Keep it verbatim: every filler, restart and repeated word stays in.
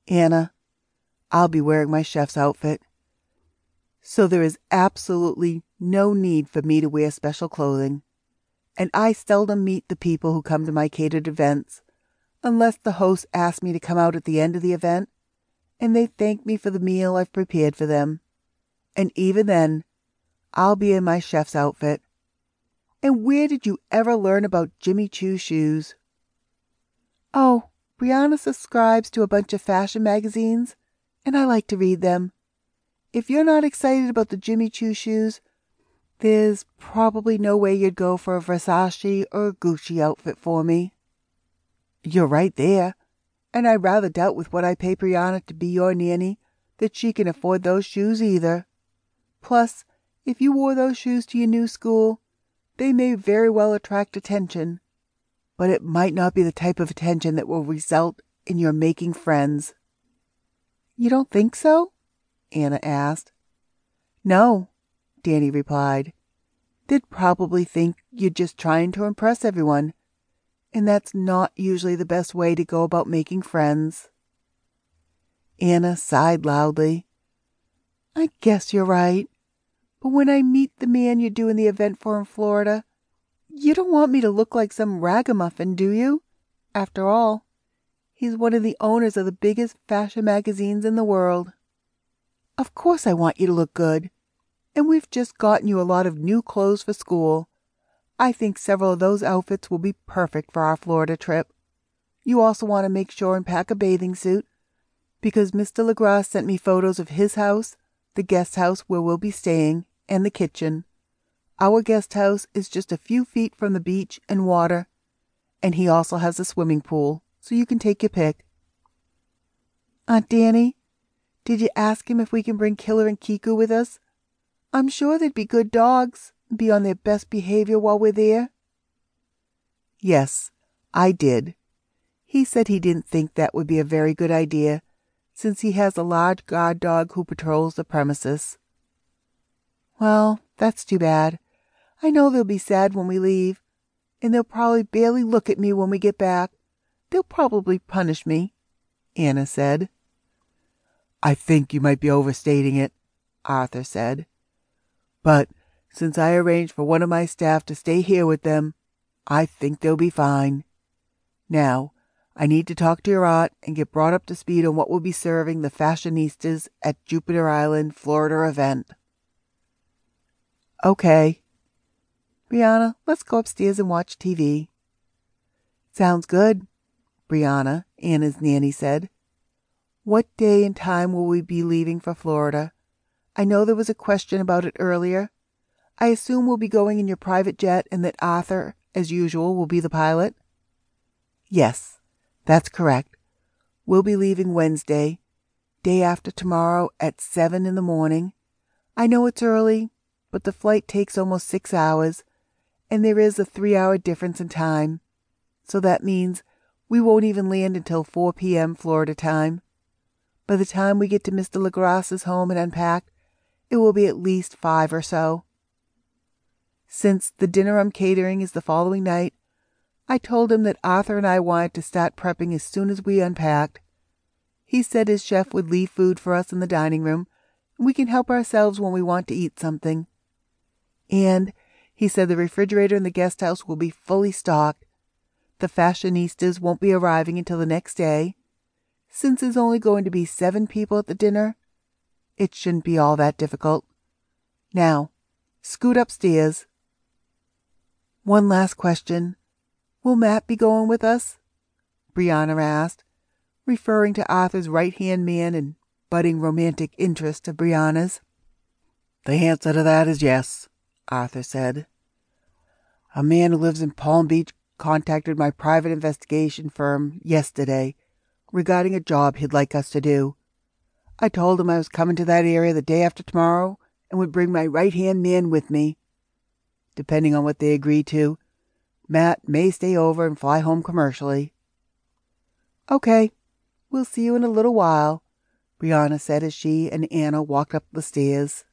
Anna, I'll be wearing my chef's outfit, so there is absolutely no need for me to wear special clothing, and I seldom meet the people who come to my catered events, unless the host asks me to come out at the end of the event, and they thank me for the meal I've prepared for them. And even then, I'll be in my chef's outfit. And where did you ever learn about Jimmy Choo shoes? Oh, Brianna subscribes to a bunch of fashion magazines, and I like to read them. If you're not excited about the Jimmy Choo shoes, there's probably no way you'd go for a Versace or a Gucci outfit for me. You're right there, and I rather doubt with what I pay Brianna to be your nanny that she can afford those shoes either. Plus, if you wore those shoes to your new school, they may very well attract attention, but it might not be the type of attention that will result in your making friends. You don't think so? Anna asked. No, Danny replied. They'd probably think you're just trying to impress everyone, and that's not usually the best way to go about making friends. Anna sighed loudly. I guess you're right. But when I meet the man you're doing the event for in Florida, you don't want me to look like some ragamuffin, do you? After all, he's one of the owners of the biggest fashion magazines in the world. Of course I want you to look good. And we've just gotten you a lot of new clothes for school. I think several of those outfits will be perfect for our Florida trip. You also want to make sure and pack a bathing suit, because Mister LaGrasse sent me photos of his house, the guest house where we'll be staying, and the kitchen. Our guest house is just a few feet from the beach and water, and he also has a swimming pool, so you can take your pick. Aunt Danny, did you ask him if we can bring Killer and Kiku with us? I'm sure they'd be good dogs, and be on their best behavior while we're there. Yes, I did. He said he didn't think that would be a very good idea, since he has a large guard dog who patrols the premises. Well, that's too bad. I know they'll be sad when we leave, and they'll probably barely look at me when we get back. They'll probably punish me, Anna said. I think you might be overstating it, Arthur said. But since I arranged for one of my staff to stay here with them, I think they'll be fine. Now, I need to talk to your aunt and get brought up to speed on what we'll be serving the fashionistas at Jupiter Island, Florida event. Okay. Brianna, let's go upstairs and watch T V. Sounds good, Brianna, Anna's nanny said. What day and time will we be leaving for Florida? I know there was a question about it earlier. I assume we'll be going in your private jet and that Arthur, as usual, will be the pilot? Yes, that's correct. We'll be leaving Wednesday, day after tomorrow at seven in the morning. I know it's early, but the flight takes almost six hours, and there is a three-hour difference in time. So that means we won't even land until four p.m. Florida time. By the time we get to Mister LaGrasse's home and unpack, it will be at least five or so. Since the dinner I'm catering is the following night, I told him that Arthur and I wanted to start prepping as soon as we unpacked. He said his chef would leave food for us in the dining room, and we can help ourselves when we want to eat something. And he said the refrigerator in the guest house will be fully stocked. The fashionistas won't be arriving until the next day. Since there's only going to be seven people at the dinner, it shouldn't be all that difficult. Now, scoot upstairs. One last question. Will Matt be going with us? Brianna asked, referring to Arthur's right-hand man and budding romantic interest of Brianna's. The answer to that is yes, Arthur said. A man who lives in Palm Beach contacted my private investigation firm yesterday regarding a job he'd like us to do. I told him I was coming to that area the day after tomorrow and would bring my right-hand man with me. Depending on what they agree to, Matt may stay over and fly home commercially. Okay, we'll see you in a little while, Brianna said as she and Anna walked up the stairs.